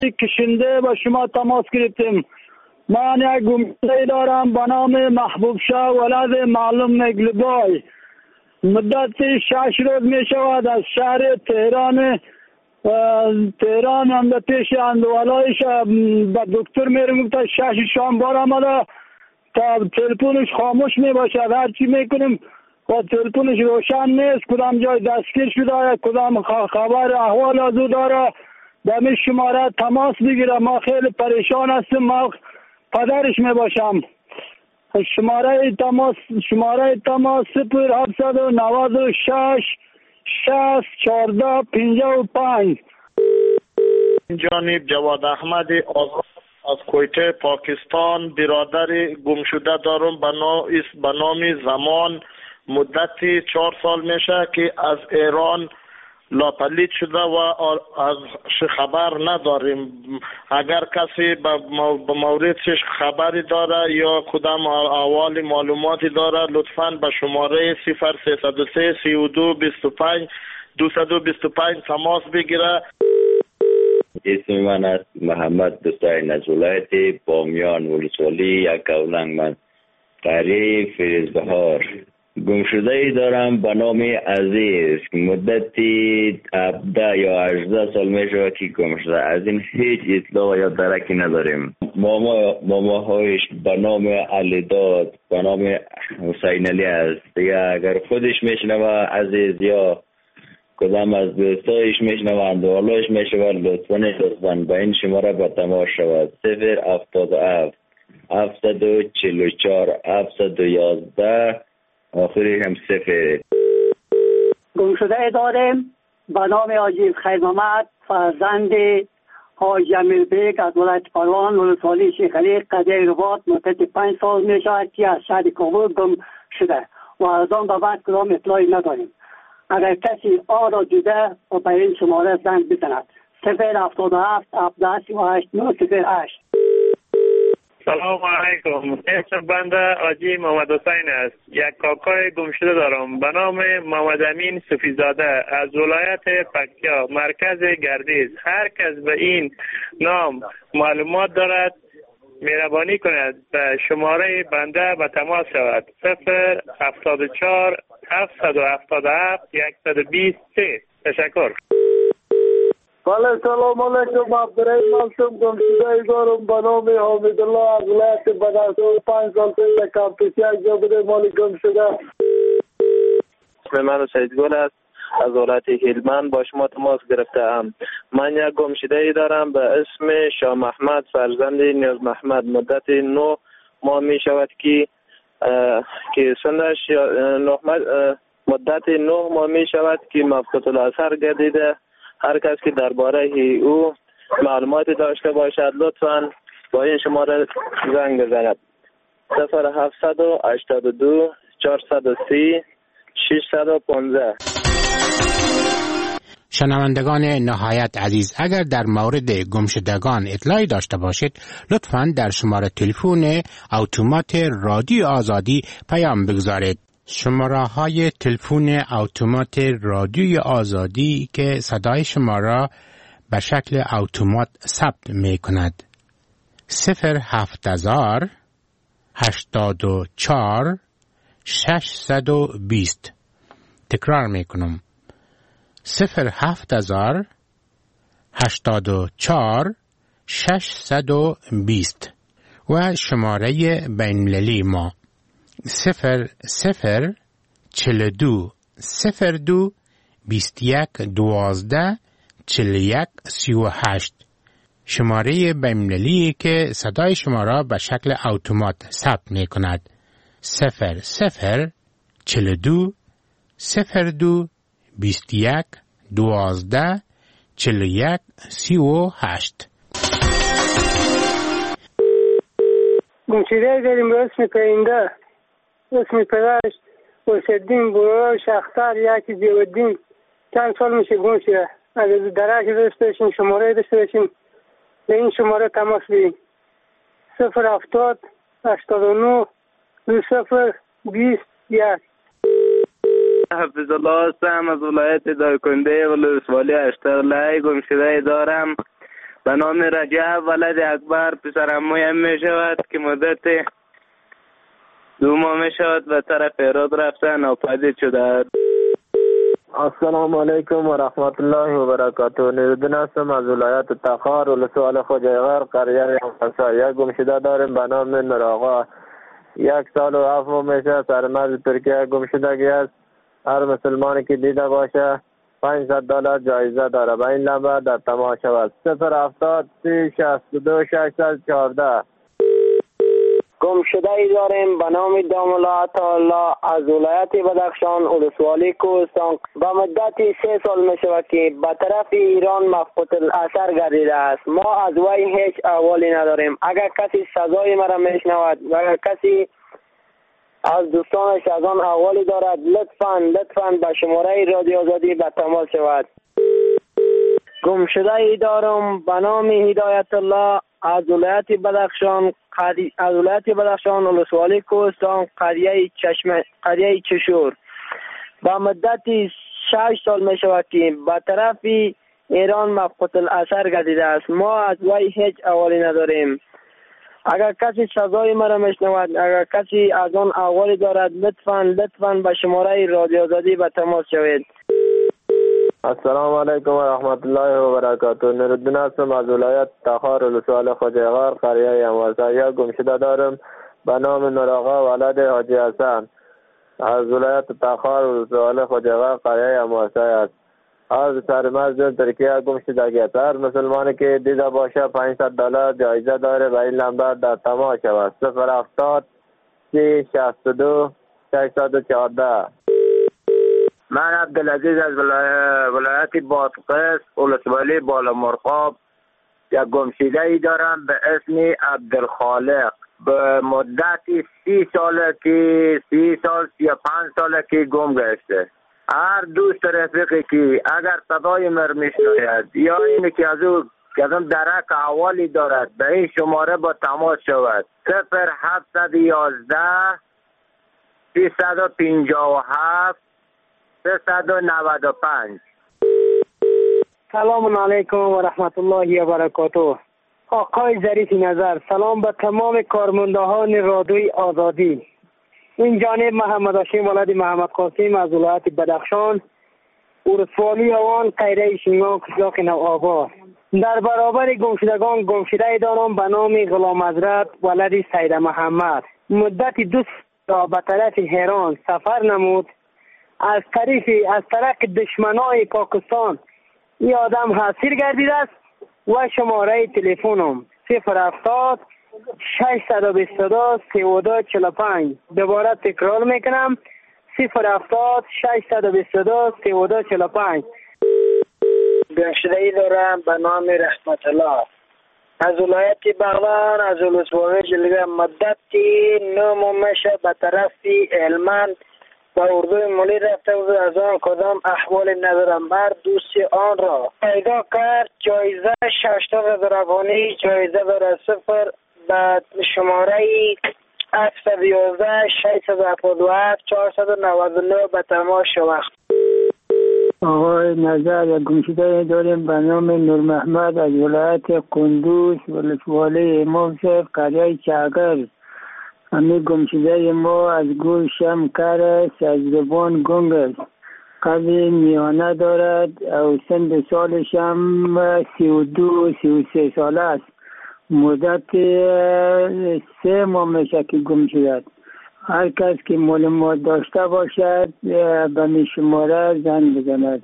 کشنده با شما تماس گرفتیم. من یک گمشده دارم به نام محبوب شاه ولد معلوم نگلبای. مدت 6 روز می شود از شهر تهران هم به پیش اندوالایش به دکتر میرم تا 6 شام بار آمده تا تلفنش خاموش می باشد. هرچی میکنیم و تلفنش روشن نیست. کدام جای دستگیر شده، کدام خبر احوال از او داره، به می شماره تماس بگیره. ما خیلی پریشان هستیم. ما پدرش می باشم. شماره تماس 0796 60 14 55. جانب جواد احمد آزاد از کویته پاکستان برادر گمشده دارم به نام زمان. مدتی 4 سال میشه که از ایران لاپلید شده و از خبر نداریم. اگر کسی به موردش خبری داره یا کدام احوال معلوماتی داره لطفاً به شماره 0303 32 25 225 تماس بگیره. اسم من است محمد دوستای از ولایت بامیان ولسوالی یکاولنگ. من قریب فیروزبهار گمشده ای دارم به نام عزیز. مدتی 17 یا 18 سال می شود که گمشده. از این هیچ اطلاع یا درکی نداریم. ماماهایش به نام علی داد، به نام حسین علی است. دیگه اگر خودش میشنوه عزیز یا کدام از دوستایش میشنوند و حالایش میشود لطفاً به این شماره به تماس شود. 077 744 711 آخری هم 0. گمشده داریم به نام حاجی خیر محمد فرزند حاجی امیر بیگ از ولایت پروان ولسوالی شیخ علی قضیه رباط. مدت 5 سال می شود که از شهر کابل گم شده و از آن به بعد کدام اطلاعی نداریم. اگر کسی آن را دیده و به این شماره زنگ بزند 077 738 908. سلام علیکم. اسم بنده حاجی محمد حسین است. یک کاکای گمشده دارم به نام محمد امین صوفیزاده از ولایت پکتیا مرکز گردیز. هر کس به این نام معلومات دارد مهربانی کند به شماره بنده به تماس شود. 074 777 123. تشکر. بله سلام علیکم. عبدالرحیم هستم. گمشده دارم به نام حمیدالله از ولایت بدرسو. 5 سال پیش کمپیسی یک جا بوده مال گمشده. اسم من سیدگل است. از ولایت هلمند با شما تماس گرفتم. من یک گمشده ای دارم به اسم شاه محمد فرزند نیاز محمد. مدت 9 ماه می شود که سنش مدت 9 ماه می شود که مفقود الاثر گردیده. هر کس که درباره او معلوماتی داشته باشد لطفاً با این شماره زنگ بزند. 0782 430 615. شنوندگان نهایت عزیز، اگر در مورد گمشدگان اطلاعی داشته باشید لطفاً در شماره تلفن اتومات رادیو آزادی پیام بگذارید. شماره های تلفن اتومات رادیوی آزادی که صدای شما را به شکل اتومات ثبت می کند 07000 84 620. تکرار می کنم 07000 84 620 و شماره بین‌المللی ما 0042 02 21 12 41 38. شماره بین‌المللی که صدای شما را به شکل اتومات ثبت می کند 0042 02 21 12 41 38. گمشده داریم به اسم پرنده. اسم پدرش حسین برای شختر یکی زیودین. چند سال میشه گم شده. اگر درک داشته باشیم شماره داشته باشیم به این شماره تماس بگیریم 070 89 20 21. حفظ الله هستم از ولایت دایکنده ولسوالی اشترلای. گمشده دارم به نام رجب ولد اکبر پسر عمویم می شود که مدت 2 ماه می شود به طرف ایراد رفته ناپدید شده. السلام علیکم و رحمت الله و برکاته. نوردین هستم از ولایت تخار ولسوال خوجایغر قریه همسا. یک گمشده داریم به نام نور آقا. 1 سال و 7 ماه میشه سرمرز ترکیه گمشدگی است. هر مسلمانی که دیده باشه $500 جایزه داره. به این نمبر در تماس شود 070 362 614. گمشده ای داریم به نام داملا الله از ولایت بدخشان ولسوالی کوهستان. با مدت 3 سال می شود که به طرف ایران مفقود الاثر گردیده است. ما از وی هیچ احوالی نداریم. اگر کسی سزای مرا میشنود و اگر کسی از دوستانش از آن احوالی دارد لطفاً به شماره رادیو آزادی به تماس شود. گمشده ای دارم به نام هدایت الله از ولایت بدخشان ولسوالی کوهستان قریه چشور. با مدت 6 سال می شود که به طرف ایران مفقود الاثر گردیده است. ما از وی هیچ احوالی نداریم. اگر کسی سزای مرا میشنود، اگر کسی از آن احوالی دارد لطفاً به شماره رادیو آزادی به تماس شوید. السلام علیکم و رحمت الله و برکاته. نوردین هستم از ولایت تخار ولسوال خوجایغر قریه همسا. یک گمشده دارم به نام نور آقا ولد حاجی حسن از ولایت تخار ولسوال خوجایغر قریه همسا است. از سرمرز ترکیه گمشدگی است. هر مسلمانی که دیده باشه $500 جایزه داره. به این نمبر در تماس شود 070 362 614. من عبدالعزیز از ولایت بادغیس ولسوالی بالامرغاب یک گمشده ای دارم به اسم عبدالخالق. به مدت 30 سال 35 سال که گم گشته. هر دوست رفیقی که اگر صدای مر میشنوید یا اینی که از اون درک احوالی دارد به این شماره با تماس شود 0711 357 395. سلام علیکم و رحمت الله و برکاته. آقای ظریف نظر، سلام به تمام کارمندان رادیوی آزادی. این جانب محمد هاشم ولد محمد قاسم از ولایت بدخشان ولسوالی آوان قریه شینگان قشلاق نوآباد. در برابر گمشدگان گمشده دارم به نام غلام حضرت ولد سید محمد. مدت 2 سال به طرف ایران سفر نمود. از طرف دشمنای پاکستان این آدم حاصل گردیده است و شماره تلفنم 070 622 3245. دوباره تکرار میکنم 070 622 3245. گمشده ای دارم به نام رحمت الله از ولایت بغلان از ولسوالی جلگه. مدت 9 ماه میشه به طرف هلمند با اردوی ملی رفته بود. از آن کدام احوالی ندارم. بر دوست آن را پیدا کرد. جایزه 60,000 افغانی جایزه داره. 0 به شماره 711 677 499 به تماس شود. آقای نظر یک گمشده داریم به نام نور محمد از ولایت قندوز ولسوالی امام صاحب قریه چاگر. همین گمشده ما از گل شمکر است از زبان گنگ است. قبل میانه دارد او سن سالش هم 32-33 ساله است. مدت 3 ماه میشه که گم شده. هر کس که معلومات داشته باشد به می شماره زنگ بزند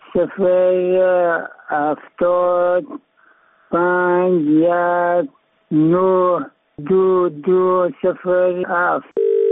075192207.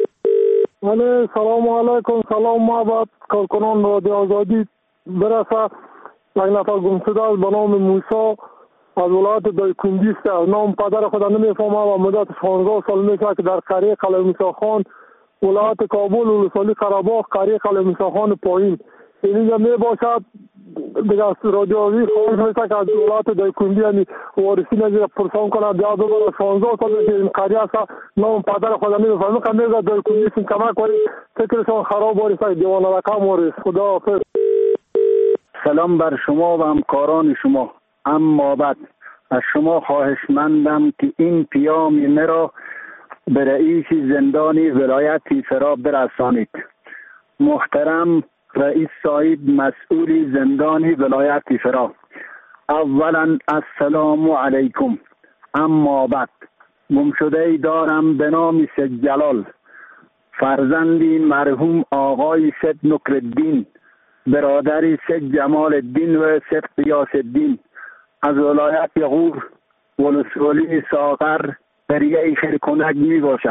سلام علیکم. سلام محبت کارکنان رادیو آزادی برسه. یک نفر گمشده است به نام موسی از ولایت دایکندی است. نام پدر خود نمیفهمم و مدت 16 سال میشه که در قریه قلعه موسی خان ولایت کابل ولسوالی قره‌باغ قریه قلعه موسی خان پایین اینجا می باشد. دیگه از رادیو آزادی خواهش میشه که از ولایت دایکندی یعنی وارثی نگیره پرسان کنه بیا ببره. 16 سال که این قریه است. نام پدر خود نمیفهمم که میگه دایکندی سین کمک کنید فکرشان خراب وارث دیوانه رقم وارث. خدا حافظ. سلام بر شما و همکاران شما. اما بعد از شما خواهشمندم که این پیام مرا به رئیس زندان ولایت فرا برسانید. محترم رئیس صاحب مسئول زندان ولایت فرا، اولا السلام علیکم. اما بعد گمشده دارم به نام سید جلال، فرزندی مرحوم آقای سید نکرالدین، برادری سید جمال الدین و سید قیاس الدین از ولایت غور ولسوالی ساغر قریه خرکنک می باشد.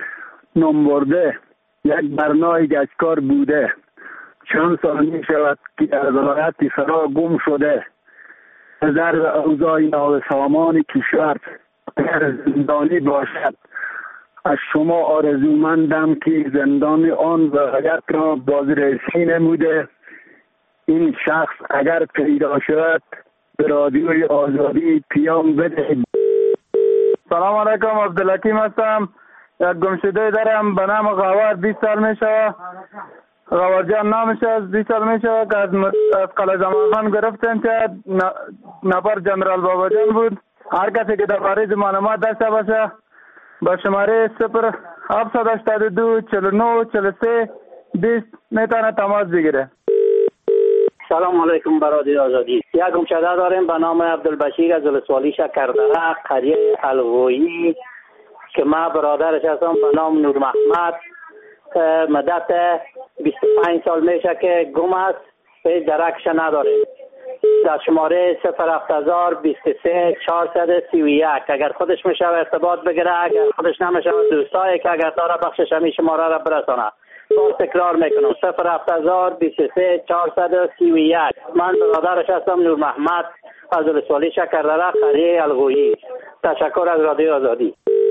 نمبرده یک برنای گچکار بوده. چند سال می شود که در ولایت فرا گم شده. نظر اوضاع ناسامان کشور اگر زندانی باشد، از شما آرزومندم که زندان آن ولایت را بازرسی نموده این شخص اگر پیدا شود به رادیوی آزادی پیام بدهید. سلام علیکم، عبدالحکیم هستم. یک گمشده دارم به نام غوار. 20 سال می شود. غوار جان نامش از 20 سال می شود که از قلعه زمان خان گرفتن که نفر جنرال بابا جان بود. هر کسی که در باره معلومات داشته باشه با شماره 0782 49 43 20 میتونه تماس بگیره. سلام علیکم برادر آزادی. یک گمشده داریم به نام عبدالبشیر از ولسوالی شکردره قریه الگویی که ما برادرش هستم به نام نور محمد. مدت 25 سال میشه که گم است، هیچ درکش نداریم. در شماره 07023 431 اگر خودش میشه ارتباط بگیره، اگر خودش نمیشه دوستایی که اگر داره بخشش همی شماره را برسانه. باز تکرار میکنم 07023 431. من برادرش هستم نور محمد از ولسوالی شکردره قریه الگویی. تشکر از رادیو آزادی.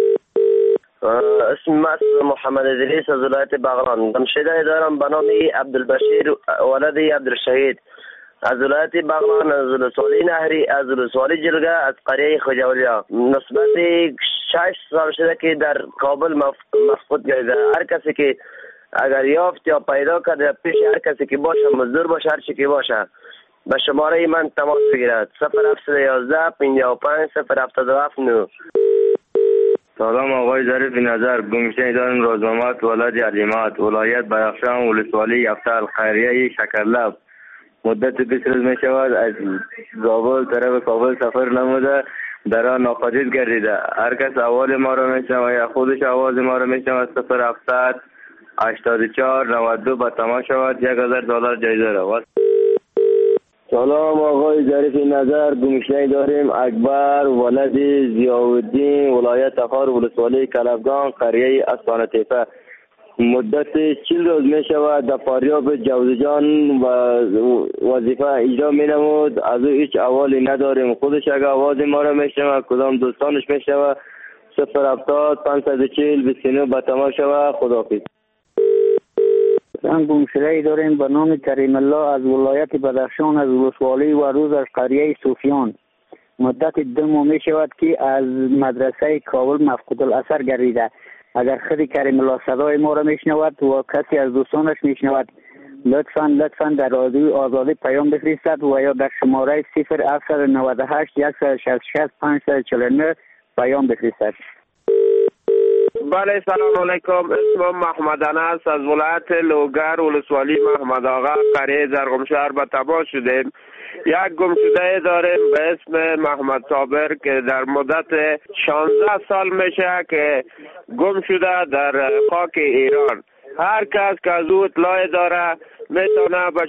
اسم محمد ادریس از ولایت بغلان. گمشده دارم به نام عبدالبشیر ولد عبدالشهید از ولایت بغلان، از ولسوالی نهری، از ولسوالی جلگه، از قریه خجاولیا. نسبت 6 سال شده که در کابل مفقود گردیده. هر کسی که اگر یافت یا پیدا کرده پیش هر کسی که باشه، مزدور باشه، هر چی که باشه، به شماره من تماس بگیرد. 0711 55 0779. سلام آقای ظریف نظر. گمشده دارم روزمامات ولد علیمات ولایت بدخشان ولسوالی یفتل قریه شکرلب. مدت 20 روز می شود از زابل طرف کابل سفر نموده، در آن ناپدید گردیده. هر کس احوال ما را می شود یا خودش آواز ما را می شود 0700 84 92 با تمام شود $1000 جایزه را. سلام آقای ظریف نظر. گمشده داریم اکبر ولد ضیاءالدین ولایت تخار ولسوالی کلبگان قریه اسپانه تیپه. مدت 40 روز می شود در فاریاب جوزجان و وظیفه اجرا می نمود. از او هیچ احوالی نداریم. خودش اگر آواز ما را می شود کدام دوستانش می شود 070 540 29 با تمام شود. خداحافظ. من گمشده داریم به نام کریم الله از ولایت بدخشان از ولسوالی و روز از قریه صوفیان. مدت 2 ماه می شود که از مدرسه کابل مفقود الاثر گردیده. اگر خود کریم الله صدای ما را میشنود و کسی از دوستانش میشنود لطفاً در رادیو آزادی پیام بفرستد و یا در شماره 0798 166 549 پیام بفرستد. بله سلام علیکم. اسمم محمد انس از ولایت لوگر ولسوالی محمد آقا قریه زرگمشهر به تماس شدیم. یک گمشده داریم به اسم محمد صابر که در مدت 16 سال میشه که گم شده در خاک ایران. هر کس که از او اطلاع داره میتونه به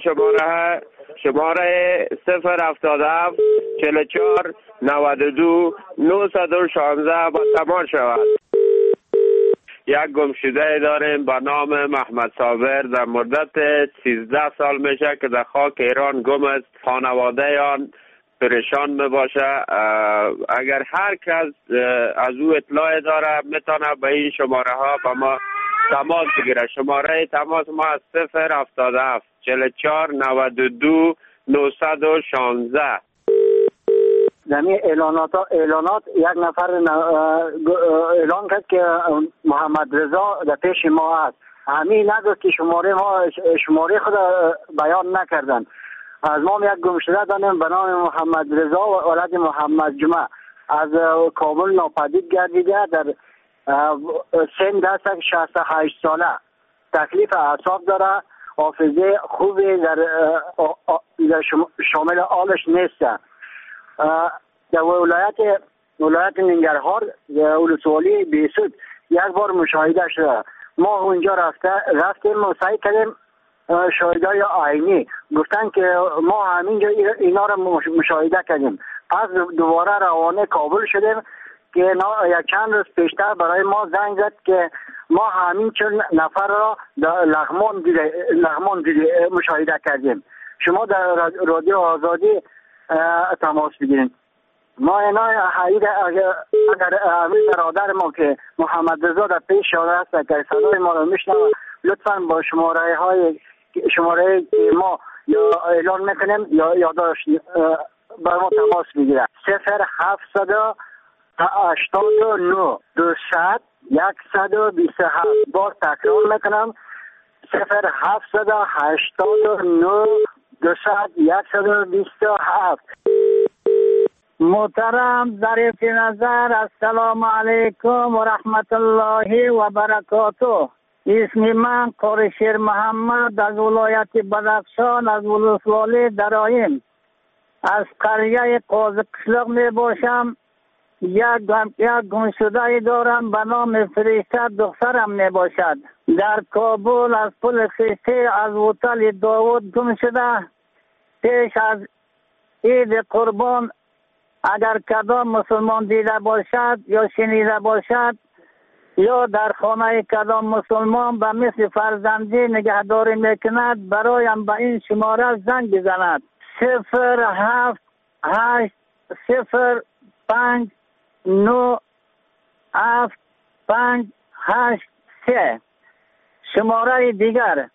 شماره 077 44 92 916 با تماس شود. یک گمشده داریم به نام محمد صابر در مدت 13 سال میشه که در خاک ایران گم است. خانواده آن پریشان میباشه. اگر هر کس از او اطلاع داره میتونه به این شماره ها با ما تماس بگیره. شماره تماس ما از 077 44 92 916. زمین اعلانات یک نفر اعلان کرد که محمد رضا در پیش ما است. همین نگفت که شماره خود بیان نکردن. از ما یک گمشده داریم به نام محمد رضا و ولد محمد جمعه. از کابل ناپدید گردیده. در سن دست 68 ساله، تکلیف اعصاب داره، حافظه خوبی در شامل آلش نیست. در ولایت ننگرهار ولسوالی بیسود یک بار مشاهده شده. ما اونجا رفتیم و سعی کردیم شاهدای عینی گفتن که ما همینجا اینا رو مشاهده کردیم. پس دوباره روانه کابل شدیم که یک چند روز پیشتر برای ما زنگ زد که ما همین 40 نفر را در لغمان مشاهده کردیم. شما در رادیو آزادی تماس بگیرید. ما اینا اگر امیر برادر ما که محمد رضا در پیش شده است که صدای ما رو میشنوه، لطفاً با شماره که ما یا اعلان میکنیم یا یادداشت بر ما تماس بگیره. 0789 200 127. بار تکرار میکنم 0789 200 127. محترم ظریف نظر، السلام علیکم و رحمت الله و برکاته. اسم من قرشیر محمد از ولایت بدخشان از ولسوالی درایم از قریه قاضی قشلق می باشم. یک گمشده دارم به نام فرشته، دخترم می باشد. در کابل از پل خشته از هتل داوود گم شده. پیش از عید قربان اگر کدام مسلمان دیده باشد یا شنیده باشد یا در خانه کدام مسلمان به مثل فرزندی نگهداری میکند، برایم به این شماره زنگ بزند. 078097583. شماره دیگر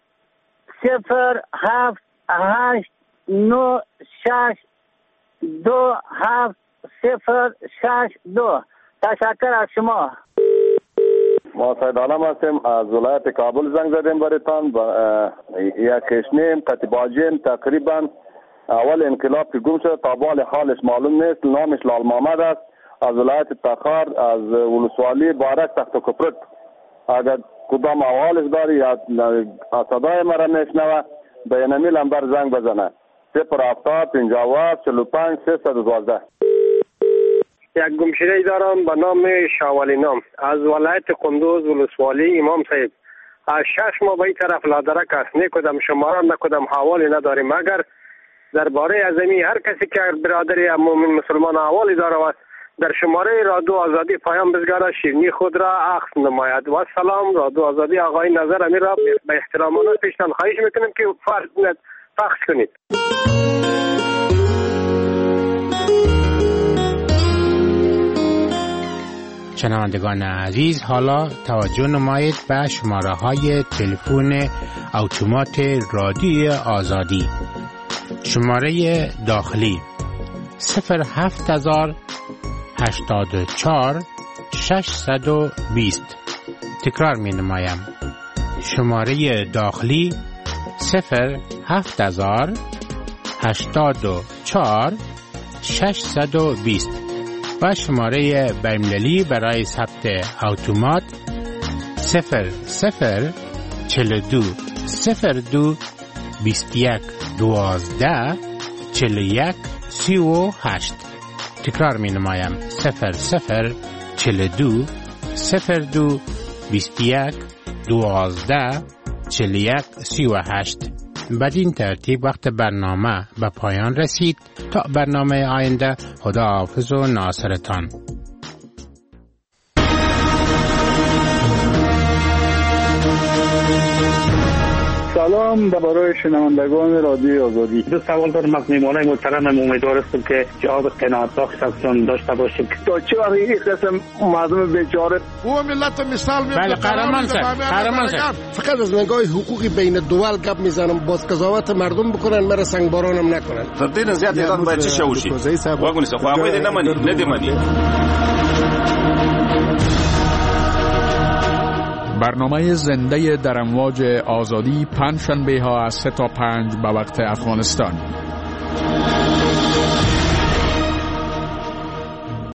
079627062. تشکر از شما. ما سید عالم هستیم از ولایت کابل. زنگ زدیم برایتان. یک کشنیم قطباجیم تقریبا اول انقلاب که گم شد تا بال حالش معلوم نیست. نامش لال محمد است، از ولایت تخار از ولسوالی بارک تخت و کپرک. اگر کدام احوالش داری یا صدای مرا میشنوه به اینمی لمبر زنگ بزنه 0705745 یک گمشده دارم به نام شاولی نام از ولایت قندوز ولسوالی. امام صاحب از 6 ماه به این طرف لادرک است، نه کدام شماره نه کدام حوالی نداریم. اگر درباره ازمی هر کسی که برادری مومن مسلمان حوالی داره و در شماره رادیو آزادی پیام بزگاره شیرینی خود را اخذ نماید. و سلام. رادیو آزادی آقای نظر امیر را به احترامانه پیشتان خواهش میکنیم که پخش کنید. شنوندگان عزیز، حالا توجه نمایید به شماره های تلفن اتومات رادیو آزادی. شماره داخلی 07084 620. تکرار می نمایم. شماره داخلی 07084 620 و شماره بین‌المللی برای ثبت اتومات 0042 02 21 12 41 38. تکرار می نمایم 0042 02 21 12 41 38. بدین ترتیب وقت برنامه به پایان رسید. تا برنامه آینده، خدا حافظ و ناصرتان. سلام برای شنوندگان رادیو آزادی. دو سوال دارم از میمانای محترمم. امیدوار هستم که جواب قناعت بخشتون داشته باشیم. تا چه وقت این قسم مردم بیچاره او ملت مثال میاد. بله قهرمان صاحب. فقط از نگاه حقوقی بین دول گپ میزنم. باز قضاوت مردم بکنن، مرا سنگبارانم نکنن. تر دې نه زیات اعلان باید چه وشي. واګونی څه خو هغه نه مني، نه دی مني. برنامه زنده در امواج آزادی پنجشنبه ها از 3 تا 5 به وقت افغانستان.